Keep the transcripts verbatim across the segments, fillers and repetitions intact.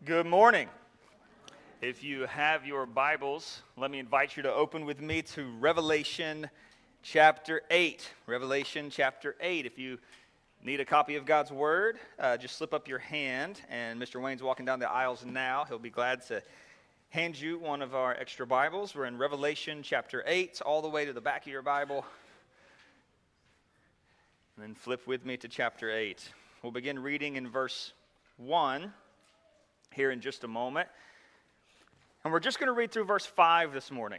Good morning. If you have your Bibles, let me invite you to open with me to Revelation chapter eight. Revelation chapter eight. If you need a copy of God's Word, uh, just slip up your hand, and Mister Wayne's walking down the aisles now. He'll be glad to hand you one of our extra Bibles. We're in Revelation chapter eight, all the way to the back of your Bible. And then flip with me to chapter eight. We'll begin reading in verse one. Here in just a moment. And we're just going to read through verse five this morning.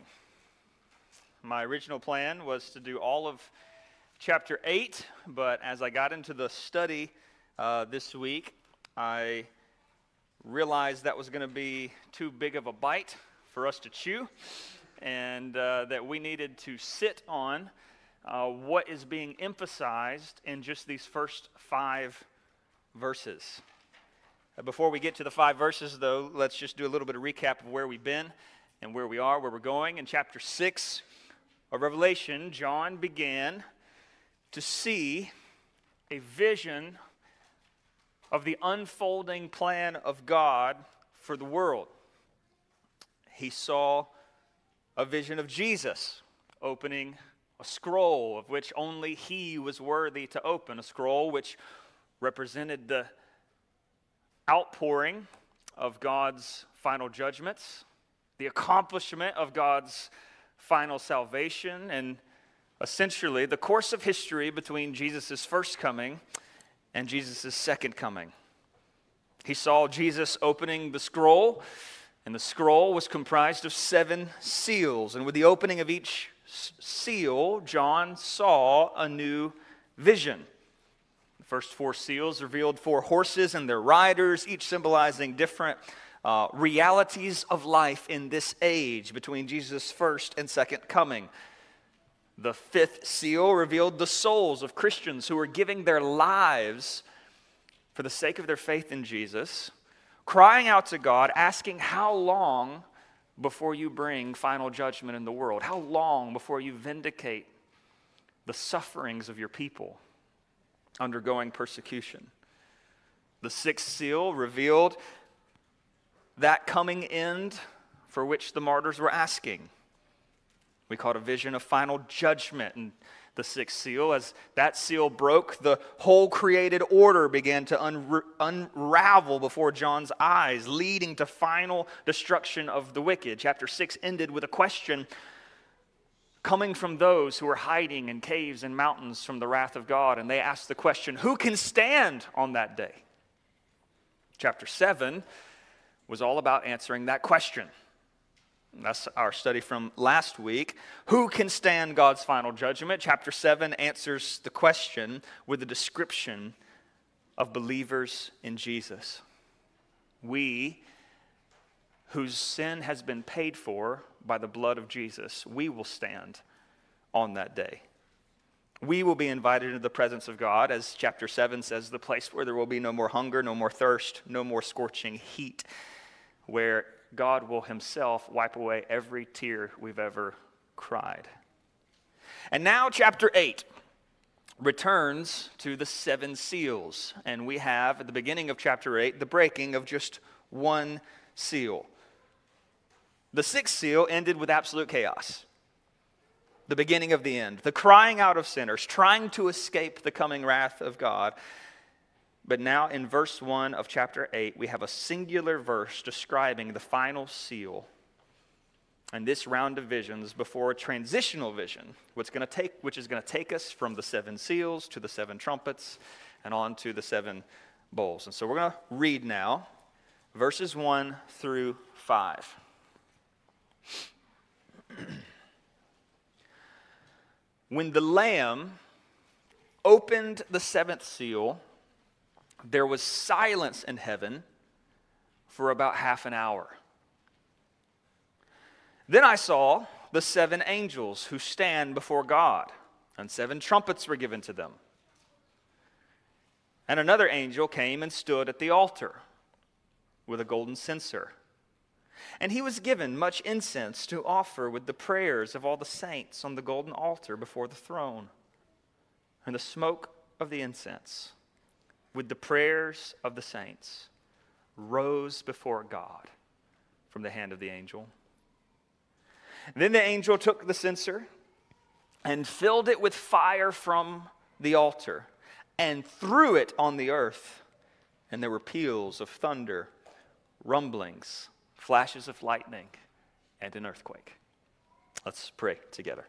My original plan was to do all of chapter eight, but as I got into the study uh, this week, I realized that was going to be too big of a bite for us to chew, and uh, that we needed to sit on uh, what is being emphasized in just these first five verses. Before we get to the five verses, though, let's just do a little bit of recap of where we've been and where we are, where we're going. In chapter six of Revelation, John began to see a vision of the unfolding plan of God for the world. He saw a vision of Jesus opening a scroll of which only he was worthy to open, a scroll which represented the outpouring of God's final judgments, the accomplishment of God's final salvation, and essentially the course of history between Jesus' first coming and Jesus' second coming. He saw Jesus opening the scroll, and the scroll was comprised of seven seals. And with the opening of each seal, John saw a new vision. The first four seals revealed four horses and their riders, each symbolizing different uh, realities of life in this age between Jesus' first and second coming. The fifth seal revealed the souls of Christians who were giving their lives for the sake of their faith in Jesus, crying out to God, asking, how long before you bring final judgment in the world? How long before you vindicate the sufferings of your people undergoing persecution? The sixth seal revealed that coming end for which the martyrs were asking. We caught a vision of final judgment in the sixth seal. As that seal broke, the whole created order began to unra- unravel before John's eyes, leading to final destruction of the wicked. Chapter six ended with a question coming from those who are hiding in caves and mountains from the wrath of God. And they asked the question, who can stand on that day? Chapter seven was all about answering that question. That's our study from last week. Who can stand God's final judgment? Chapter seven answers the question with a description of believers in Jesus. We, whose sin has been paid for by the blood of Jesus, we will stand on that day. We will be invited into the presence of God, as chapter seven says, the place where there will be no more hunger, no more thirst, no more scorching heat, where God will himself wipe away every tear we've ever cried. And now chapter eight returns to the seven seals, and we have at the beginning of chapter eight the breaking of just one seal. The sixth seal ended with absolute chaos. The beginning of the end. The crying out of sinners, trying to escape the coming wrath of God. But now in verse one of chapter eight, we have a singular verse describing the final seal. And this round of visions before a transitional vision, which, gonna take, which is going to take us from the seven seals to the seven trumpets and on to the seven bowls. And so we're going to read now verses one through five. When the Lamb opened the seventh seal, there was silence in heaven for about half an hour. Then I saw the seven angels who stand before God, and seven trumpets were given to them. And another angel came and stood at the altar with a golden censer. And he was given much incense to offer with the prayers of all the saints on the golden altar before the throne. And the smoke of the incense with the prayers of the saints rose before God from the hand of the angel. Then the angel took the censer and filled it with fire from the altar and threw it on the earth. And there were peals of thunder, rumblings, flashes of lightning, and an earthquake. Let's pray together.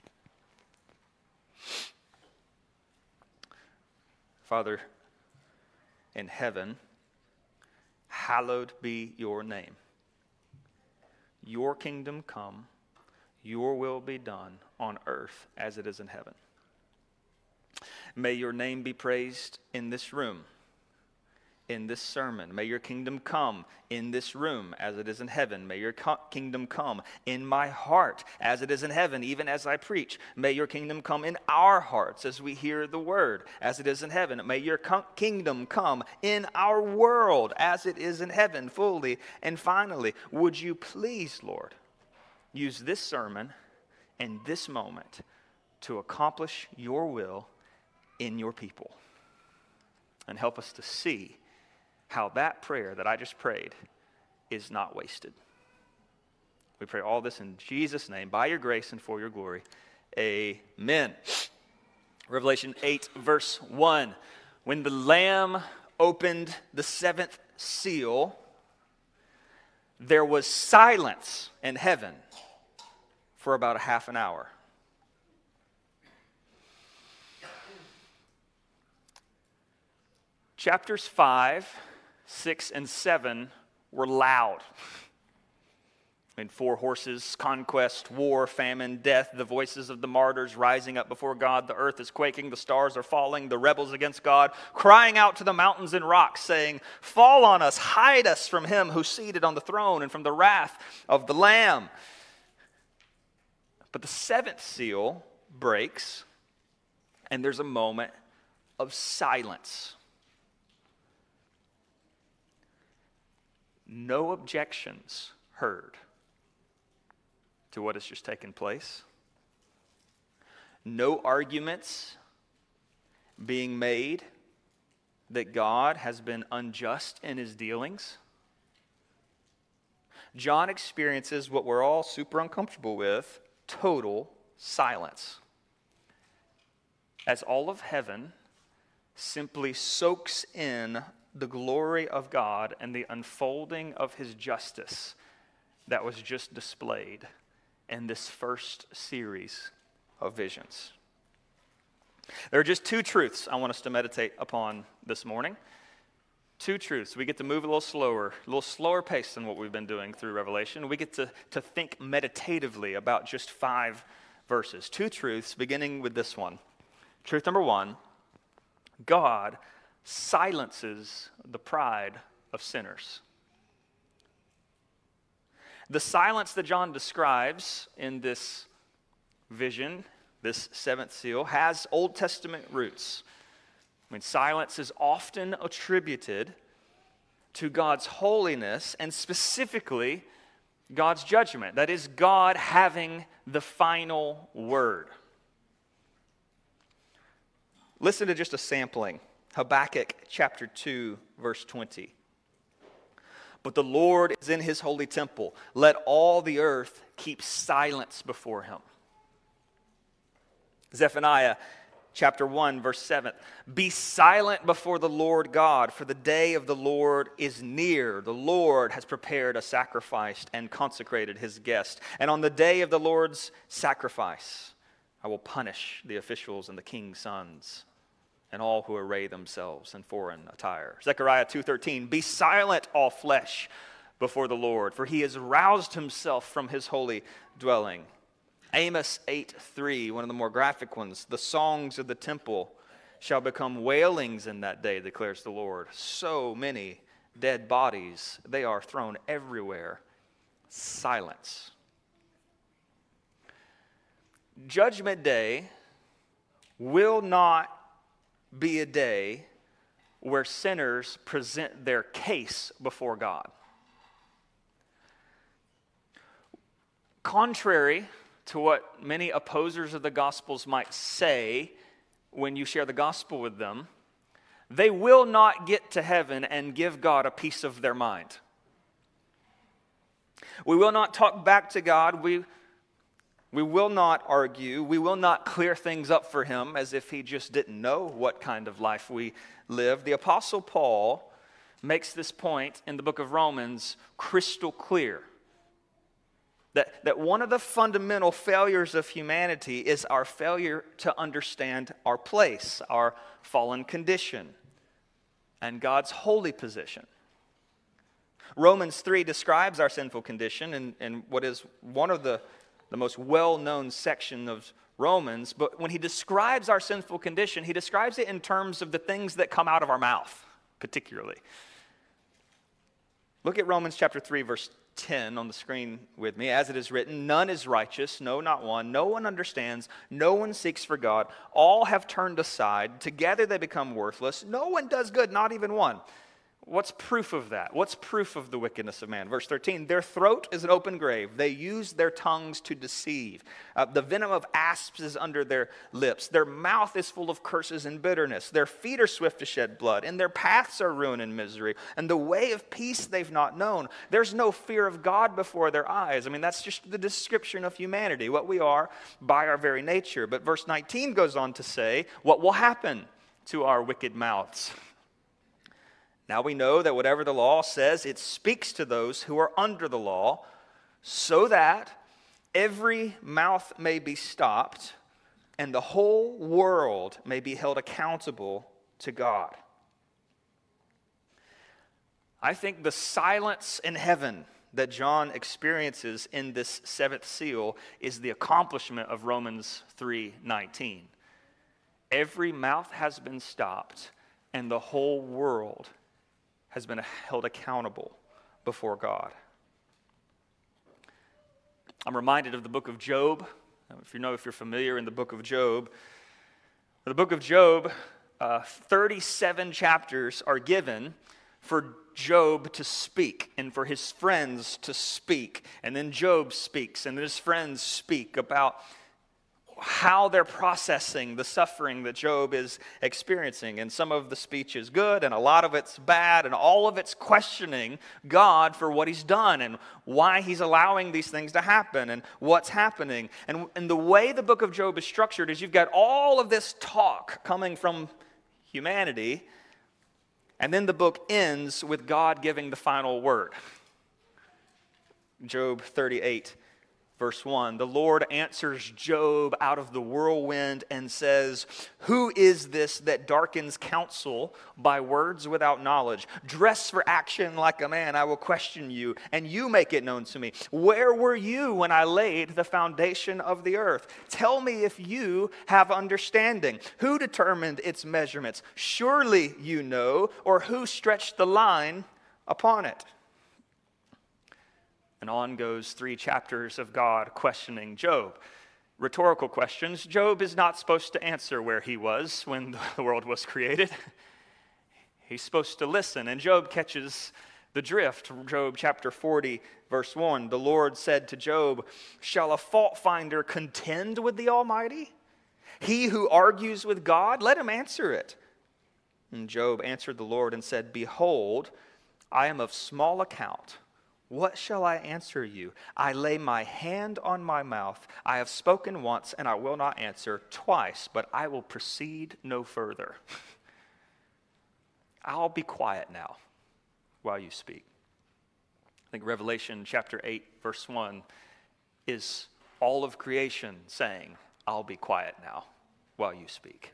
Father in heaven, hallowed be your name. Your kingdom come, your will be done on earth as it is in heaven. May your name be praised in this room, in this sermon. May your kingdom come in this room as it is in heaven. May your co- kingdom come in my heart as it is in heaven, even as I preach. May your kingdom come in our hearts as we hear the word as it is in heaven. May your co- kingdom come in our world as it is in heaven fully. And finally, would you please, Lord, use this sermon and this moment to accomplish your will in your people. And help us to see how that prayer that I just prayed is not wasted. We pray all this in Jesus' name, by your grace and for your glory. Amen. Revelation eight, verse one. When the Lamb opened the seventh seal, there was silence in heaven for about a half an hour. Chapters five, six, and seven were loud. I mean, four horses, conquest, war, famine, death, the voices of the martyrs rising up before God. The earth is quaking, the stars are falling, the rebels against God, crying out to the mountains and rocks, saying, "Fall on us, hide us from him who's seated on the throne and from the wrath of the Lamb." But the seventh seal breaks, and there's a moment of silence. No objections heard to what has just taken place. No arguments being made that God has been unjust in his dealings. John experiences what we're all super uncomfortable with, total silence. As all of heaven simply soaks in the glory of God and the unfolding of his justice that was just displayed in this first series of visions. There are just two truths I want us to meditate upon this morning. Two truths. We get to move a little slower, a little slower pace than what we've been doing through Revelation. We get to, to think meditatively about just five verses. Two truths, beginning with this one. Truth number one, God silences the pride of sinners. The silence that John describes in this vision, this seventh seal, has Old Testament roots. I mean, silence is often attributed to God's holiness and specifically God's judgment. That is, God having the final word. Listen to just a sampling. Habakkuk chapter two, verse twenty. But the Lord is in his holy temple. Let all the earth keep silence before him. Zephaniah chapter one, verse seven. Be silent before the Lord God, for the day of the Lord is near. The Lord has prepared a sacrifice and consecrated his guest. And on the day of the Lord's sacrifice, I will punish the officials and the king's sons and all who array themselves in foreign attire. Zechariah two thirteen, be silent, all flesh, before the Lord, for he has roused himself from his holy dwelling. Amos eight three, one of the more graphic ones, the songs of the temple shall become wailings in that day, declares the Lord. So many dead bodies, they are thrown everywhere. Silence. Judgment Day will not be a day where sinners present their case before God. Contrary to what many opposers of the Gospels might say when you share the gospel with them, they will not get to heaven and give God a piece of their mind. We will not talk back to God. We, we will not argue. We will not clear things up for him as if he just didn't know what kind of life we live. The Apostle Paul makes this point in the book of Romans crystal clear. That, that one of the fundamental failures of humanity is our failure to understand our place, our fallen condition, and God's holy position. Romans three describes our sinful condition in, in what is one of the, the most well-known section of Romans, but when he describes our sinful condition, he describes it in terms of the things that come out of our mouth, particularly. Look at Romans chapter three, verse ten on the screen with me. As it is written, none is righteous, no, not one. No one understands. No one seeks for God. All have turned aside. Together they become worthless. No one does good, not even one. What's proof of that? What's proof of the wickedness of man? Verse thirteen, their throat is an open grave. They use their tongues to deceive. Uh, the venom of asps is under their lips. Their mouth is full of curses and bitterness. Their feet are swift to shed blood, and their paths are ruin and misery. And the way of peace they've not known. There's no fear of God before their eyes. I mean, that's just the description of humanity, what we are by our very nature. But verse nineteen goes on to say, what will happen to our wicked mouths? Now we know that whatever the law says, it speaks to those who are under the law, so that every mouth may be stopped and the whole world may be held accountable to God. I think the silence in heaven that John experiences in this seventh seal is the accomplishment of Romans three nineteen. Every mouth has been stopped and the whole world has been held accountable before God. I'm reminded of the book of Job. If you know, if you're familiar in the book of Job, the book of Job, uh, thirty-seven chapters are given for Job to speak and for his friends to speak. And then Job speaks and then his friends speak about how they're processing the suffering that Job is experiencing. And some of the speech is good, and a lot of it's bad, and all of it's questioning God for what he's done and why he's allowing these things to happen and what's happening. And, and the way the book of Job is structured is you've got all of this talk coming from humanity, and then the book ends with God giving the final word. Job thirty-eight. Verse one, the Lord answers Job out of the whirlwind and says, who is this that darkens counsel by words without knowledge? Dress for action like a man, I will question you, and you make it known to me. Where were you when I laid the foundation of the earth? Tell me if you have understanding. Who determined its measurements? Surely you know, or who stretched the line upon it? And on goes three chapters of God questioning Job. Rhetorical questions. Job is not supposed to answer where he was when the world was created. He's supposed to listen, and Job catches the drift. Job chapter forty, verse one. The Lord said to Job, shall a fault finder contend with the Almighty? He who argues with God, let him answer it. And Job answered the Lord and said, behold, I am of small account. What shall I answer you? I lay my hand on my mouth. I have spoken once, and I will not answer twice, but I will proceed no further. I'll be quiet now while you speak. I think Revelation chapter eight, verse one is all of creation saying, I'll be quiet now while you speak.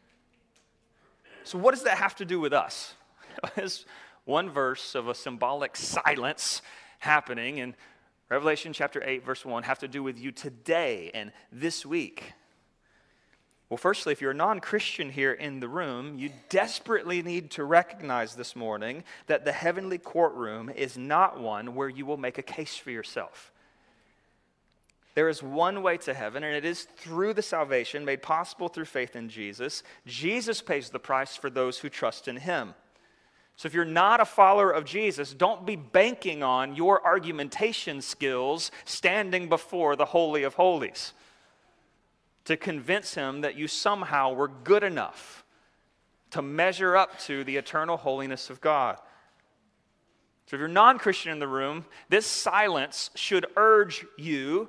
So what does that have to do with us? It's one verse of a symbolic silence happening in Revelation chapter eight, verse one, have to do with you today and this week. Well, firstly, if you're a non-Christian here in the room, you desperately need to recognize this morning that the heavenly courtroom is not one where you will make a case for yourself. There is one way to heaven, and it is through the salvation made possible through faith in Jesus. Jesus pays the price for those who trust in him. So if you're not a follower of Jesus, don't be banking on your argumentation skills standing before the Holy of Holies to convince him that you somehow were good enough to measure up to the eternal holiness of God. So if you're non-Christian in the room, this silence should urge you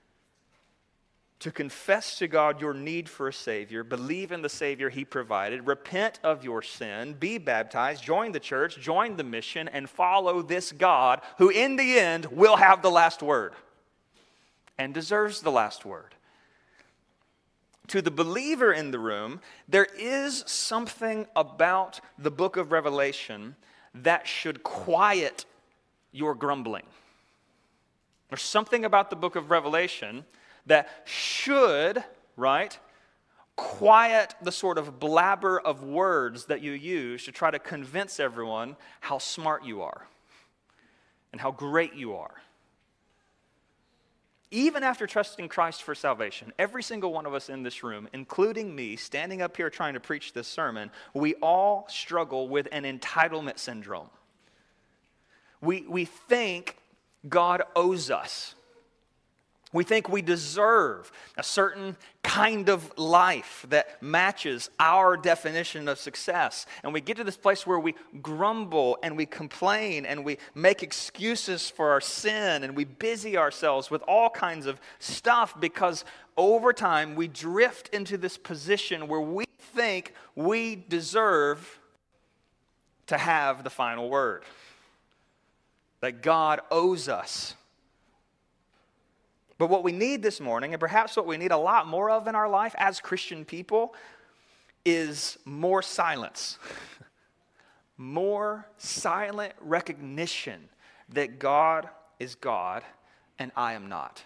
to confess to God your need for a Savior, believe in the Savior He provided, repent of your sin, be baptized, join the church, join the mission, and follow this God who in the end will have the last word and deserves the last word. To the believer in the room, there is something about the book of Revelation that should quiet your grumbling. There's something about the book of Revelation that should, right, quiet the sort of blabber of words that you use to try to convince everyone how smart you are and how great you are. Even after trusting Christ for salvation, every single one of us in this room, including me, standing up here trying to preach this sermon, we all struggle with an entitlement syndrome. We, we think God owes us. We think we deserve a certain kind of life that matches our definition of success. And we get to this place where we grumble and we complain and we make excuses for our sin and we busy ourselves with all kinds of stuff because over time we drift into this position where we think we deserve to have the final word. That God owes us. But what we need this morning, and perhaps what we need a lot more of in our life as Christian people, is more silence. More silent recognition that God is God and I am not.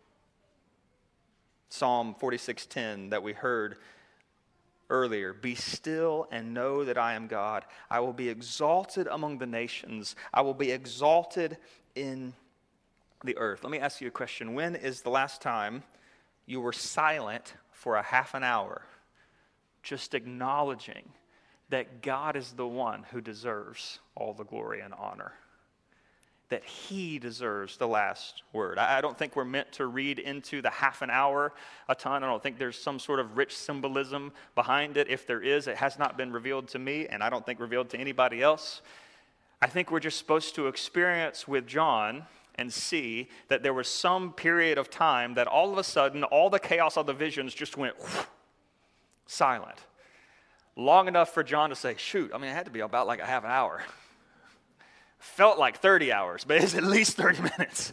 Psalm forty-six ten that we heard earlier, be still and know that I am God. I will be exalted among the nations. I will be exalted in the earth. Let me ask you a question. When is the last time you were silent for a half an hour, just acknowledging that God is the one who deserves all the glory and honor? That He deserves the last word. I don't think we're meant to read into the half an hour a ton. I don't think there's some sort of rich symbolism behind it. If there is, it has not been revealed to me, and I don't think revealed to anybody else. I think we're just supposed to experience with John and see that there was some period of time that all of a sudden, all the chaos of the visions just went whoosh, silent. Long enough for John to say, shoot, I mean, it had to be about like a half an hour. Felt like thirty hours, but it's at least thirty minutes.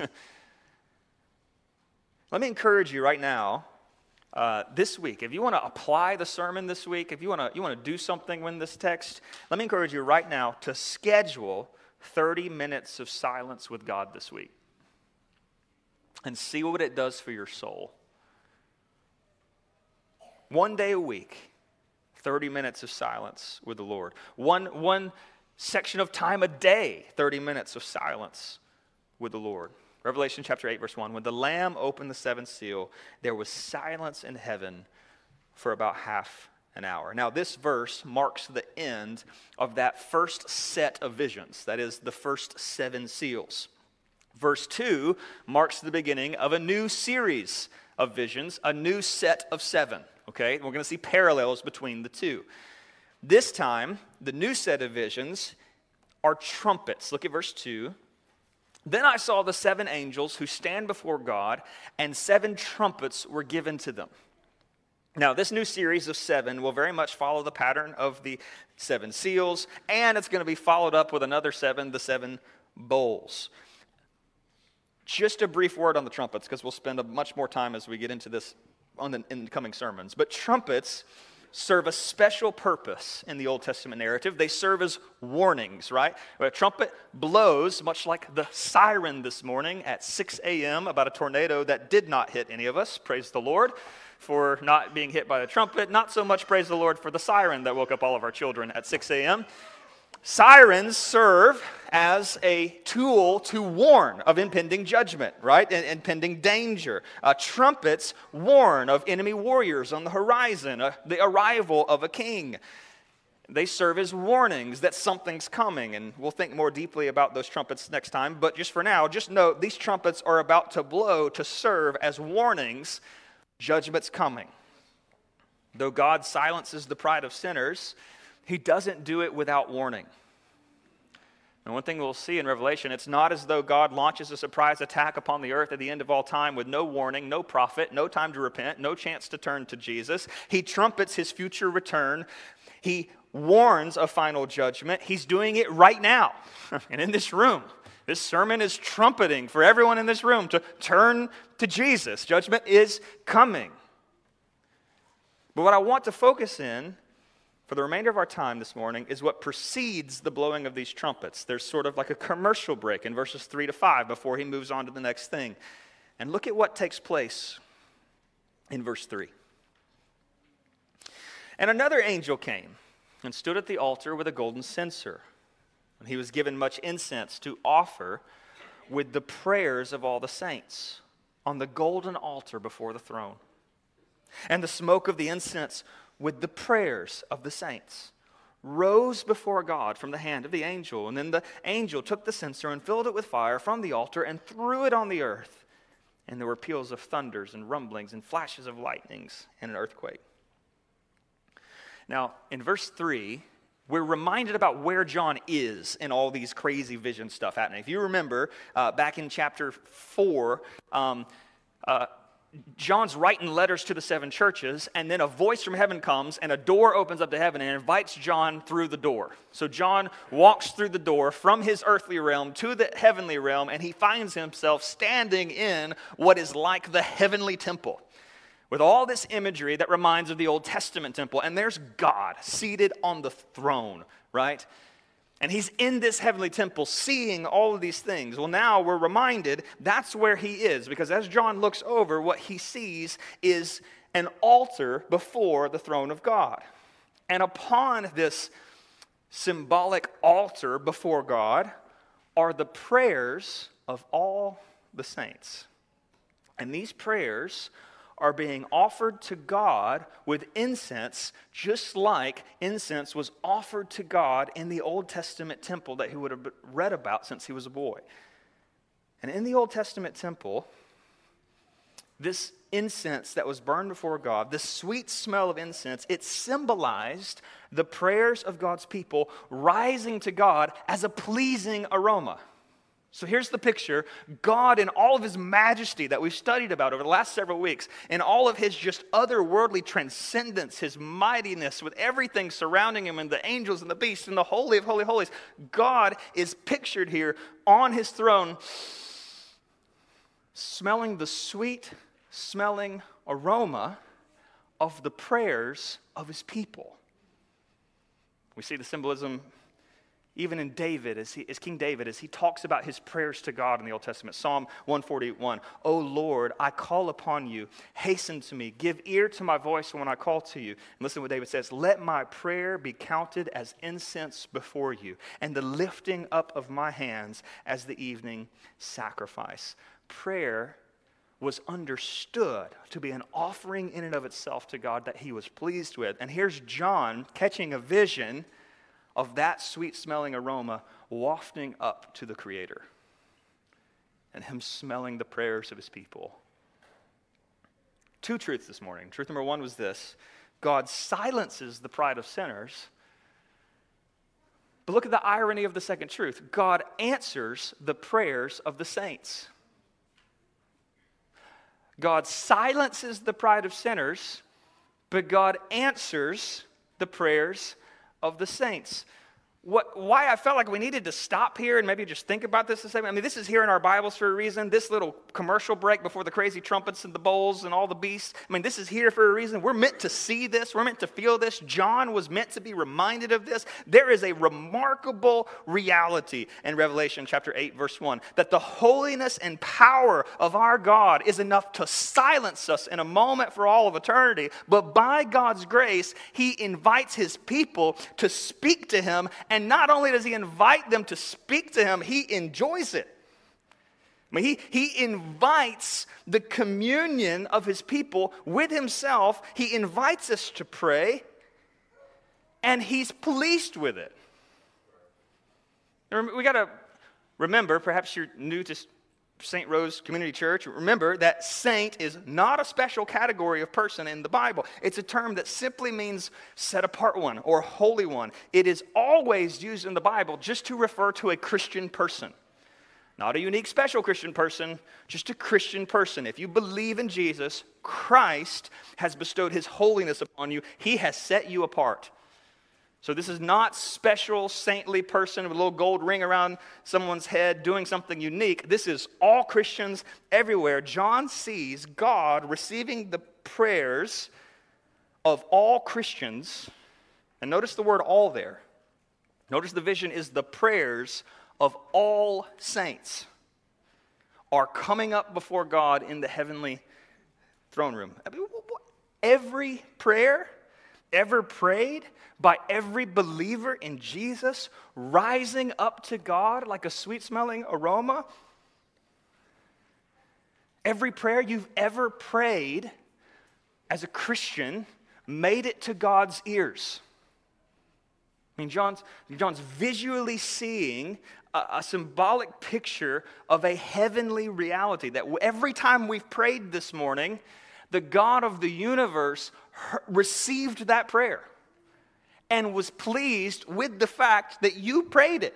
Let me encourage you right now, uh, this week, if you want to apply the sermon this week, if you want to you want to do something with this text, let me encourage you right now to schedule thirty minutes of silence with God this week and see what it does for your soul. One day a week, thirty minutes of silence with the Lord. One, one section of time a day, thirty minutes of silence with the Lord. Revelation chapter eight, verse one, when the Lamb opened the seventh seal, there was silence in heaven for about half an hour. Now, this verse marks the end of that first set of visions, that is, the first seven seals. Verse two marks the beginning of a new series of visions, a new set of seven, okay? We're going to see parallels between the two. This time, the new set of visions are trumpets. Look at verse two. Then I saw the seven angels who stand before God, and seven trumpets were given to them. Now, this new series of seven will very much follow the pattern of the seven seals, and it's going to be followed up with another seven, the seven bowls. Just a brief word on the trumpets, because we'll spend a much more time as we get into this on the, in the coming sermons. But trumpets serve a special purpose in the Old Testament narrative. They serve as warnings, right? When a trumpet blows, much like the siren this morning at six a.m. about a tornado that did not hit any of us, praise the Lord for not being hit by the trumpet. Not so much praise the Lord for the siren that woke up all of our children at six a.m. Sirens serve as a tool to warn of impending judgment, right? And impending danger. Uh, trumpets warn of enemy warriors on the horizon, uh, the arrival of a king. They serve as warnings that something's coming, and we'll think more deeply about those trumpets next time. But just for now, just note these trumpets are about to blow to serve as warnings. Judgment's coming. Though God silences the pride of sinners, he doesn't do it without warning. And one thing we'll see in Revelation, it's not as though God launches a surprise attack upon the earth at the end of all time with no warning, no prophet, no time to repent, no chance to turn to Jesus. He trumpets his future return. He warns of final judgment. He's doing it right now. And in this room, this sermon is trumpeting for everyone in this room to turn to Jesus. Judgment is coming. But what I want to focus in for the remainder of our time this morning is what precedes the blowing of these trumpets. There's sort of like a commercial break in verses three to five before he moves on to the next thing. And look at what takes place in verse three. And another angel came and stood at the altar with a golden censer. And he was given much incense to offer with the prayers of all the saints on the golden altar before the throne. And the smoke of the incense with the prayers of the saints rose before God from the hand of the angel. And then the angel took the censer and filled it with fire from the altar and threw it on the earth. And there were peals of thunders and rumblings and flashes of lightnings and an earthquake. Now, in verse three, we're reminded about where John is in all these crazy vision stuff happening. If you remember, uh, back in chapter four, um, uh, John's writing letters to the seven churches, and then a voice from heaven comes, and a door opens up to heaven and invites John through the door. So John walks through the door from his earthly realm to the heavenly realm, and he finds himself standing in what is like the heavenly temple, with all this imagery that reminds of the Old Testament temple. And there's God seated on the throne, right? And he's in this heavenly temple seeing all of these things. Well, now we're reminded that's where he is, because as John looks over, what he sees is an altar before the throne of God. And upon this symbolic altar before God are the prayers of all the saints. And these prayers are being offered to God with incense, just like incense was offered to God in the Old Testament temple that he would have read about since he was a boy. And in the Old Testament temple, this incense that was burned before God, the sweet smell of incense, it symbolized the prayers of God's people rising to God as a pleasing aroma. So here's the picture. God in all of his majesty that we've studied about over the last several weeks, in all of his just otherworldly transcendence, his mightiness with everything surrounding him and the angels and the beasts and the holy of holy holies, God is pictured here on his throne, smelling the sweet smelling aroma of the prayers of his people. We see the symbolism even in David, as, he, as King David, as he talks about his prayers to God in the Old Testament. Psalm one forty-one, O Lord, I call upon you. Hasten to me. Give ear to my voice when I call to you. And listen to what David says. Let my prayer be counted as incense before you, and the lifting up of my hands as the evening sacrifice. Prayer was understood to be an offering in and of itself to God that he was pleased with. And here's John catching a vision of that sweet-smelling aroma wafting up to the Creator, and him smelling the prayers of his people. Two truths this morning. Truth number one was this: God silences the pride of sinners. But look at the irony of the second truth. God answers the prayers of the saints. God silences the pride of sinners, but God answers the prayers of the saints. What, why I felt like we needed to stop here and maybe just think about this a second. I mean, this is here in our Bibles for a reason. This little commercial break before the crazy trumpets and the bowls and all the beasts. I mean, this is here for a reason. We're meant to see this. We're meant to feel this. John was meant to be reminded of this. There is a remarkable reality in Revelation chapter eight, verse one, that the holiness and power of our God is enough to silence us in a moment for all of eternity. But by God's grace, he invites his people to speak to him. And not only does he invite them to speak to him, he enjoys it. I mean, he, he invites the communion of his people with himself. He invites us to pray, and he's pleased with it. We got to remember, perhaps you're new to Saint Rose Community Church, remember that saint is not a special category of person in the Bible. It's a term that simply means set apart one or holy one. It is always used in the Bible just to refer to a Christian person. Not a unique, special Christian person, just a Christian person. If you believe in Jesus, Christ has bestowed his holiness upon you. He has set you apart. So this is not special, saintly person with a little gold ring around someone's head doing something unique. This is all Christians everywhere. John sees God receiving the prayers of all Christians. And notice the word all there. Notice the vision is the prayers of all saints are coming up before God in the heavenly throne room. Every prayer ever prayed by every believer in Jesus, rising up to God like a sweet-smelling aroma. Every prayer you've ever prayed as a Christian made it to God's ears. I mean, John's, John's visually seeing a, a symbolic picture of a heavenly reality that every time we've prayed this morning, the God of the universe received that prayer and was pleased with the fact that you prayed it.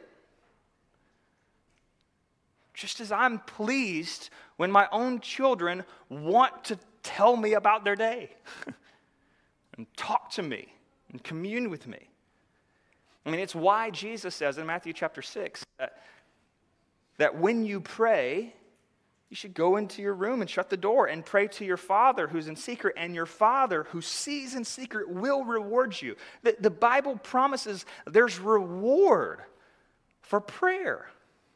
Just as I'm pleased when my own children want to tell me about their day and talk to me and commune with me. I mean, it's why Jesus says in Matthew chapter six that, that when you pray, you should go into your room and shut the door and pray to your Father who's in secret, and your Father who sees in secret will reward you. The, the Bible promises there's reward for prayer.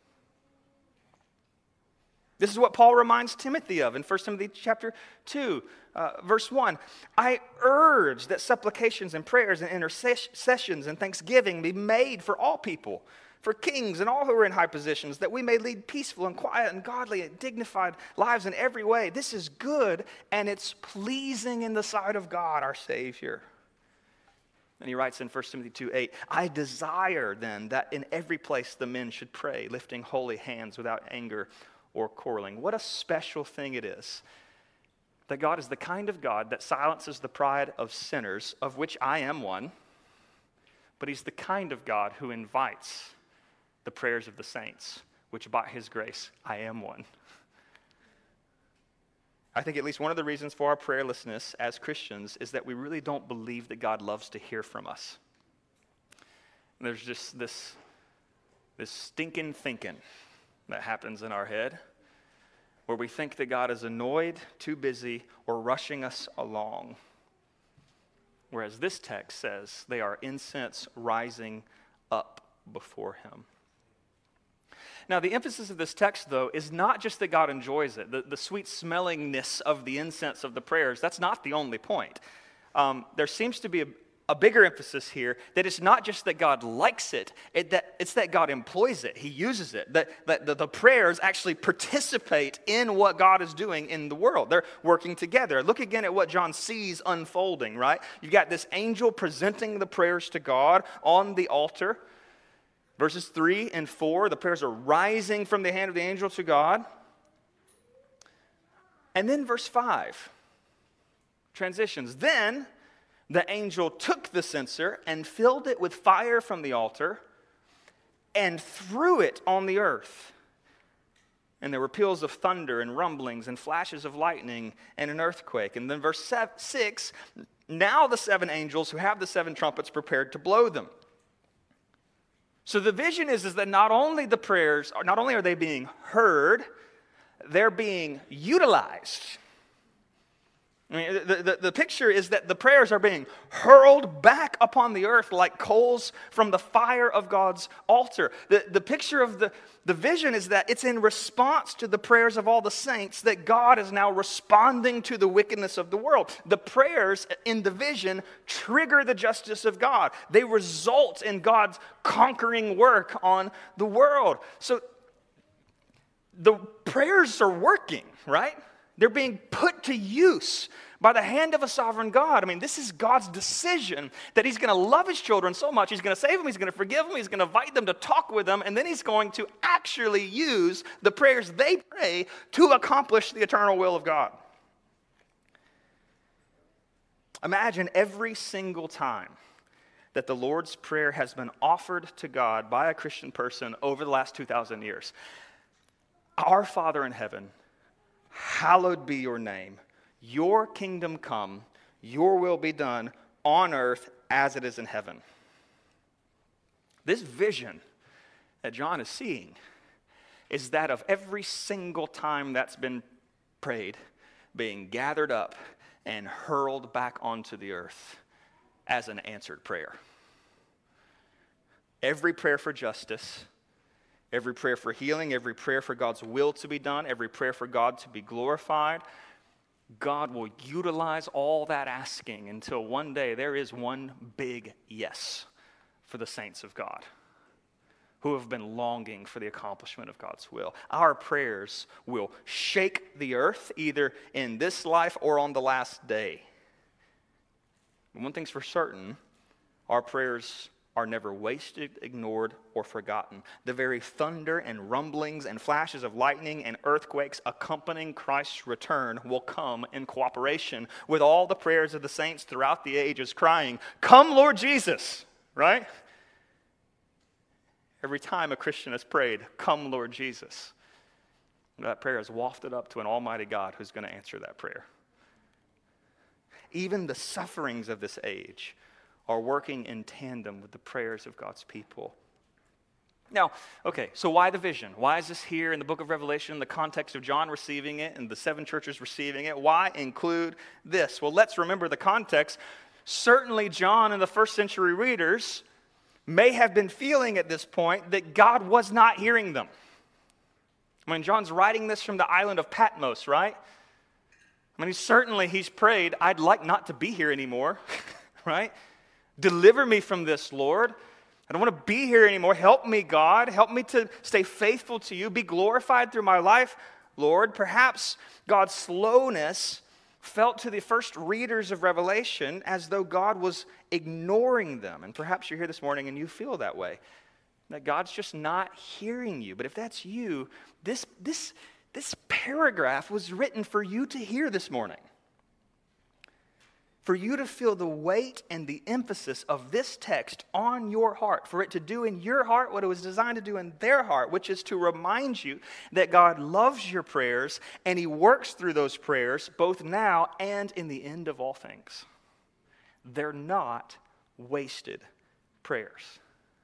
This is what Paul reminds Timothy of in First Timothy chapter two, uh, verse one. I urge that supplications and prayers and intercessions and thanksgiving be made for all people, for kings and all who are in high positions, that we may lead peaceful and quiet and godly and dignified lives in every way. This is good, and it's pleasing in the sight of God, our Savior. And he writes in First Timothy two eight, I desire then that in every place the men should pray, lifting holy hands without anger or quarreling. What a special thing it is that God is the kind of God that silences the pride of sinners, of which I am one, but he's the kind of God who invites the prayers of the saints, which by his grace, I am one. I think at least one of the reasons for our prayerlessness as Christians is that we really don't believe that God loves to hear from us. And there's just this, this stinking thinking that happens in our head where we think that God is annoyed, too busy, or rushing us along. Whereas this text says they are incense rising up before him. Now, the emphasis of this text, though, is not just that God enjoys it, the, the sweet smellingness of the incense of the prayers. That's not the only point. Um, there seems to be a, a bigger emphasis here that it's not just that God likes it, it that, it's that God employs it. He uses it. That, that the, the prayers actually participate in what God is doing in the world. They're working together. Look again at what John sees unfolding, right? You've got this angel presenting the prayers to God on the altar. Verses three and four, the prayers are rising from the hand of the angel to God. And then verse five transitions. Then the angel took the censer and filled it with fire from the altar and threw it on the earth. And there were peals of thunder and rumblings and flashes of lightning and an earthquake. And then verse six, now the seven angels who have the seven trumpets prepared to blow them. So the vision is, is that not only the prayers, not only are they being heard, they're being utilized. I mean, the, the, the picture is that the prayers are being hurled back upon the earth like coals from the fire of God's altar. The, the picture of the, the vision is that it's in response to the prayers of all the saints that God is now responding to the wickedness of the world. The prayers in the vision trigger the justice of God. They result in God's conquering work on the world. So the prayers are working, right? They're being put to use by the hand of a sovereign God. I mean, this is God's decision that he's going to love his children so much. He's going to save them. He's going to forgive them. He's going to invite them to talk with them. And then he's going to actually use the prayers they pray to accomplish the eternal will of God. Imagine every single time that the Lord's Prayer has been offered to God by a Christian person over the last two thousand years. Our Father in heaven, hallowed be your name. Your kingdom come, your will be done on earth as it is in heaven. This vision that John is seeing is that of every single time that's been prayed, being gathered up and hurled back onto the earth as an answered prayer. Every prayer for justice, every prayer for healing, every prayer for God's will to be done, every prayer for God to be glorified, God will utilize all that asking until one day there is one big yes for the saints of God who have been longing for the accomplishment of God's will. Our prayers will shake the earth either in this life or on the last day. And one thing's for certain, our prayers are never wasted, ignored, or forgotten. The very thunder and rumblings and flashes of lightning and earthquakes accompanying Christ's return will come in cooperation with all the prayers of the saints throughout the ages crying, "Come, Lord Jesus," right? Every time a Christian has prayed, "Come, Lord Jesus," that prayer is wafted up to an almighty God who's going to answer that prayer. Even the sufferings of this age are working in tandem with the prayers of God's people. Now, okay, so why the vision? Why is this here in the book of Revelation, in the context of John receiving it and the seven churches receiving it? Why include this? Well, let's remember the context. Certainly John and the first century readers may have been feeling at this point that God was not hearing them. I mean, John's writing this from the island of Patmos, right? I mean, he's, certainly he's prayed, "I'd like not to be here anymore," right? "Deliver me from this, Lord. I don't want to be here anymore. Help me, God. Help me to stay faithful to you. Be glorified through my life, Lord." Perhaps God's slowness felt to the first readers of Revelation as though God was ignoring them. And perhaps you're here this morning and you feel that way, that God's just not hearing you. But if that's you, this, this, this paragraph was written for you to hear this morning. For you to feel the weight and the emphasis of this text on your heart, for it to do in your heart what it was designed to do in their heart, which is to remind you that God loves your prayers and he works through those prayers both now and in the end of all things. They're not wasted prayers.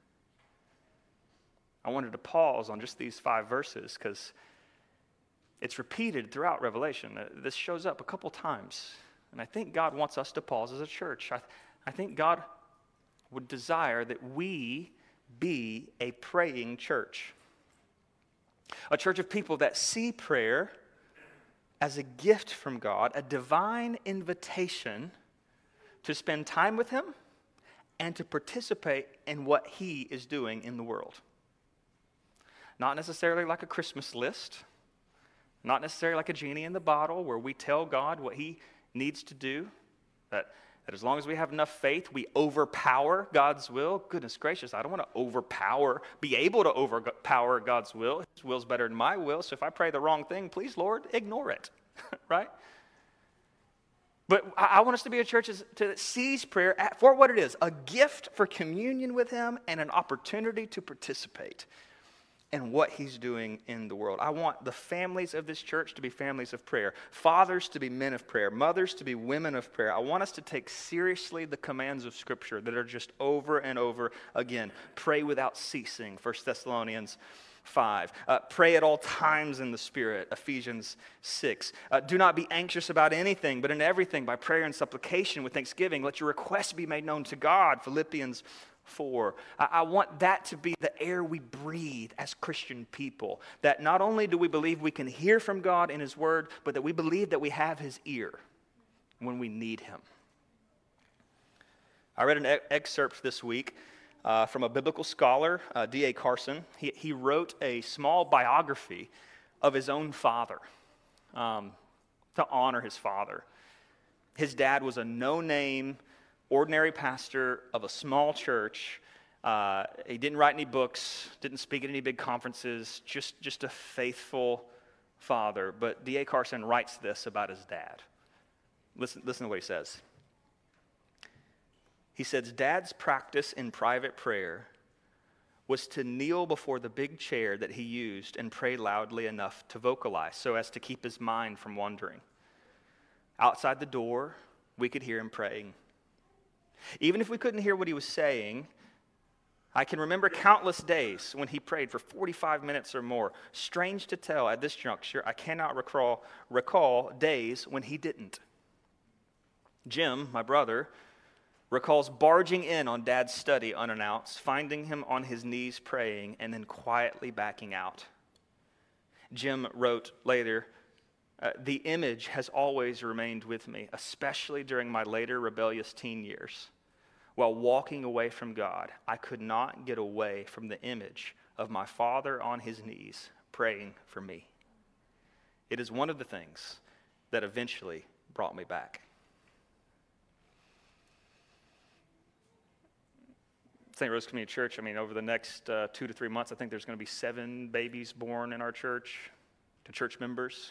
I wanted to pause on just these five verses because it's repeated throughout Revelation. This shows up a couple times. And I think God wants us to pause as a church. I, I think God would desire that we be a praying church. A church of people that see prayer as a gift from God, a divine invitation to spend time with him and to participate in what he is doing in the world. Not necessarily like a Christmas list, not necessarily like a genie in the bottle where we tell God what he needs to do, that, that as long as we have enough faith, we overpower God's will. Goodness gracious, I don't want to overpower, be able to overpower God's will. His will's better than my will, so if I pray the wrong thing, please, Lord, ignore it, right? But I, I want us to be a church that sees prayer for what it is, a gift for communion with him and an opportunity to participate and what he's doing in the world. I want the families of this church to be families of prayer, fathers to be men of prayer, mothers to be women of prayer. I want us to take seriously the commands of Scripture that are just over and over again. Pray without ceasing, First Thessalonians five. Uh, pray at all times in the Spirit, Ephesians six. Uh, do not be anxious about anything, but in everything, by prayer and supplication with thanksgiving, let your requests be made known to God, Philippians four. I, I want that to be the air we breathe as Christian people. That not only do we believe we can hear from God in his word, but that we believe that we have his ear when we need him. I read an e- excerpt this week uh, from a biblical scholar, uh, D A Carson. He, he wrote a small biography of his own father. Um, to honor his father. His dad was a no-name, ordinary pastor of a small church. Uh, he didn't write any books, didn't speak at any big conferences, just, just a faithful father. But D A Carson writes this about his dad. Listen, listen to what he says. He says, Dad's practice in private prayer was to kneel before the big chair that he used and pray loudly enough to vocalize so as to keep his mind from wandering. Outside the door, we could hear him praying. Even if we couldn't hear what he was saying, I can remember countless days when he prayed for forty-five minutes or more. Strange to tell, at this juncture, I cannot recall, recall days when he didn't. Jim, my brother, recalls barging in on Dad's study unannounced, finding him on his knees praying, and then quietly backing out. Jim wrote later, uh, the image has always remained with me, especially during my later rebellious teen years. While walking away from God, I could not get away from the image of my father on his knees praying for me. It is one of the things that eventually brought me back. Saint Rose Community Church, I mean, over the next uh, two to three months, I think there's going to be seven babies born in our church to church members.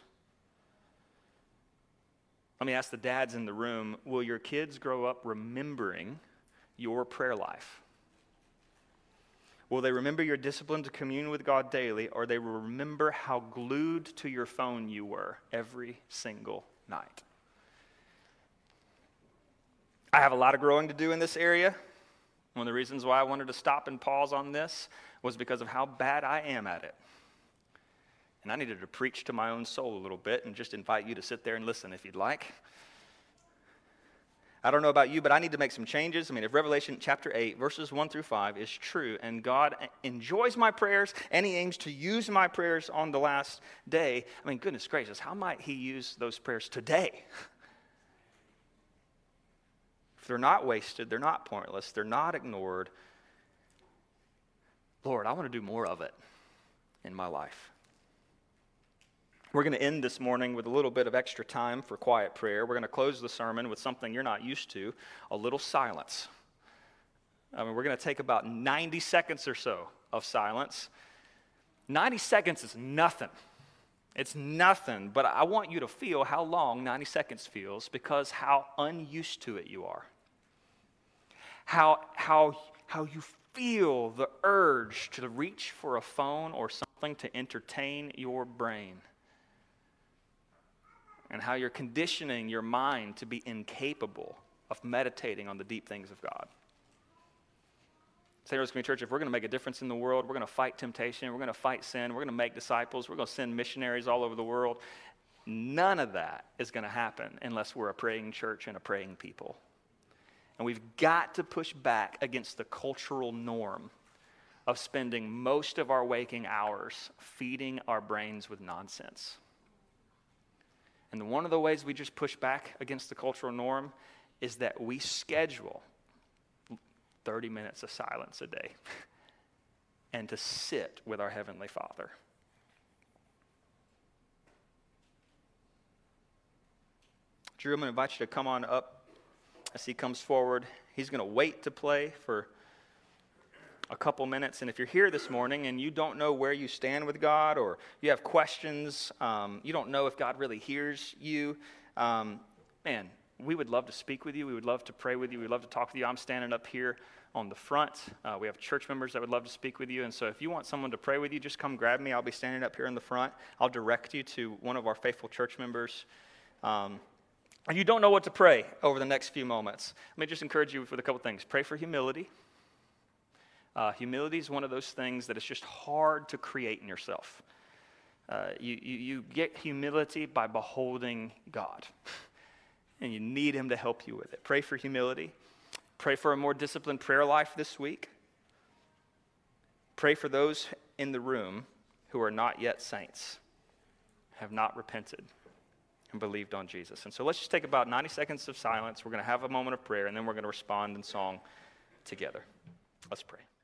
Let me ask the dads in the room, will your kids grow up remembering your prayer life? Will they remember your discipline to commune with God daily, or they will remember how glued to your phone you were every single night? I have a lot of growing to do in this area. One of the reasons why I wanted to stop and pause on this was because of how bad I am at it. And I needed to preach to my own soul a little bit and just invite you to sit there and listen if you'd like. I don't know about you, but I need to make some changes. I mean, if Revelation chapter eight, verses one through five is true, and God enjoys my prayers, and he aims to use my prayers on the last day, I mean, goodness gracious, how might he use those prayers today? If they're not wasted, they're not pointless, they're not ignored, Lord, I want to do more of it in my life. We're going to end this morning with a little bit of extra time for quiet prayer. We're going to close the sermon with something you're not used to, a little silence. I mean, we're going to take about ninety seconds or so of silence. ninety seconds is nothing. It's nothing, but I want you to feel how long ninety seconds feels because how unused to it you are. How, how, how you feel the urge to reach for a phone or something to entertain your brain. And how you're conditioning your mind to be incapable of meditating on the deep things of God. Saint Rose Community Church, if we're going to make a difference in the world, we're going to fight temptation, we're going to fight sin, we're going to make disciples, we're going to send missionaries all over the world. None of that is going to happen unless we're a praying church and a praying people. And we've got to push back against the cultural norm of spending most of our waking hours feeding our brains with nonsense. And one of the ways we just push back against the cultural norm is that we schedule thirty minutes of silence a day and to sit with our Heavenly Father. Drew, I'm going to invite you to come on up as he comes forward. He's going to wait to play for a couple minutes, and if you're here this morning and you don't know where you stand with God, or you have questions, um, you don't know if God really hears you, um, man, we would love to speak with you. We would love to pray with you. We'd love to talk with you. I'm standing up here on the front. Uh, we have church members that would love to speak with you, and so if you want someone to pray with you, just come grab me. I'll be standing up here in the front. I'll direct you to one of our faithful church members. Um, and you don't know what to pray over the next few moments, let me just encourage you with a couple things. Pray for humility. Uh, humility is one of those things that it's just hard to create in yourself. Uh, you, you, you get humility by beholding God, and you need him to help you with it. Pray for humility. Pray for a more disciplined prayer life this week. Pray for those in the room who are not yet saints, have not repented and believed on Jesus. And so let's just take about ninety seconds of silence. We're going to have a moment of prayer, and then we're going to respond in song together. Let's pray.